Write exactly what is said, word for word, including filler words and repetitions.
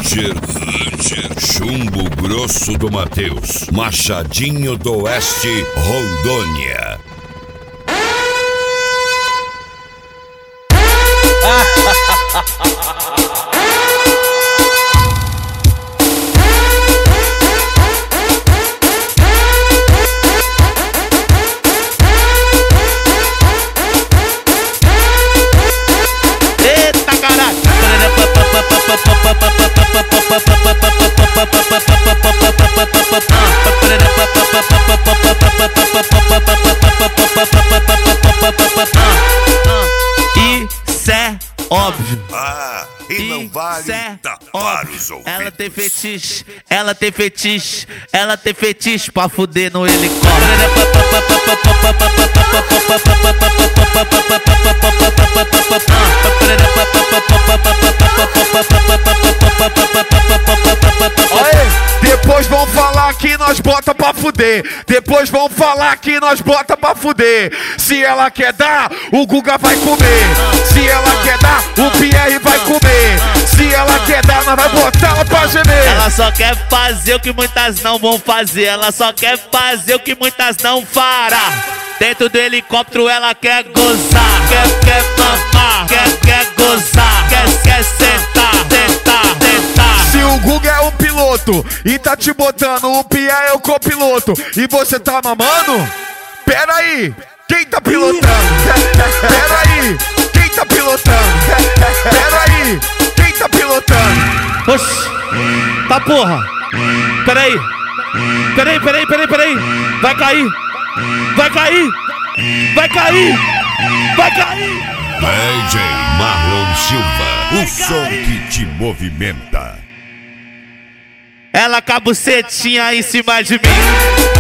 Ranger, Ranger, Chumbo Grosso do Mateus, Machadinho do Oeste, Rondônia. Eita caralho! Isso é óbvio. Ah, e não vale é tapar os ouvidos. Ela tem fetiche, ela tem fetiche, ela tem fetiche pra fuder no helicóptero. Depois vão falar que nós bota pra fuder. Depois vão falar que nós bota pra fuder. Se ela quer dar, o Guga vai comer. Se ela quer dar, o Pierre vai comer. Se ela quer dar, nós vai botar ela pra gemer. Ela só quer fazer o que muitas não vão fazer. Ela só quer fazer o que muitas não fará. Dentro do helicóptero ela quer gozar. Quer, quer mamar, quer, quer gozar. Quer, quer sentar, tentar, tentar. Se o Guga é o piloto e tá te botando, o Pierre é o copiloto e você tá mamando? Pera aí, quem tá pilotando? Pera aí, quem tá pilotando? Pera aí, quem tá pilotando? Oxi, tá porra. Peraí, peraí, peraí, peraí, peraí. Vai cair, vai cair, vai cair, vai cair. D J Marlon Silva, o som que te movimenta. Ela com a bucetinha em cima de mim.